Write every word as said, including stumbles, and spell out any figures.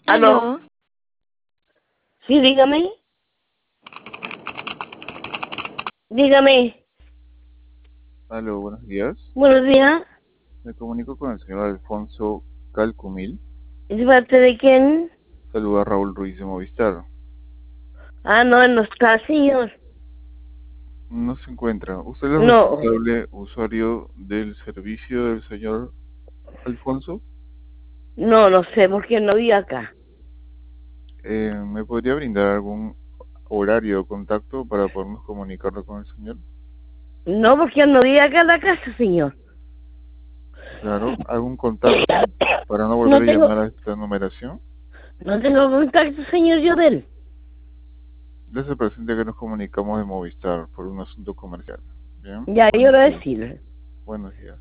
¿Aló? Aló, Sí, dígame. Dígame. Aló, buenos días. Buenos días. Me comunico con el señor Alfonso Calcumil. ¿De parte de quién? Saluda a Raúl Ruiz de Movistar. Ah, no, él no está, señor. No se encuentra. ¿Usted es el No, responsable usuario del servicio del señor Alfonso? no, no sé por qué no vive acá. Eh, ¿me podría brindar algún horario o contacto para podernos comunicarlo con el señor? No, porque él no vive acá en la casa, señor. Claro, algún contacto para no volver No a tengo, llamar a esta numeración. no tengo contacto, señor, yo de él. Desde presente que nos comunicamos de Movistar por un asunto comercial. Bien, Ya, yo buenos lo días. decirle. Buenos días.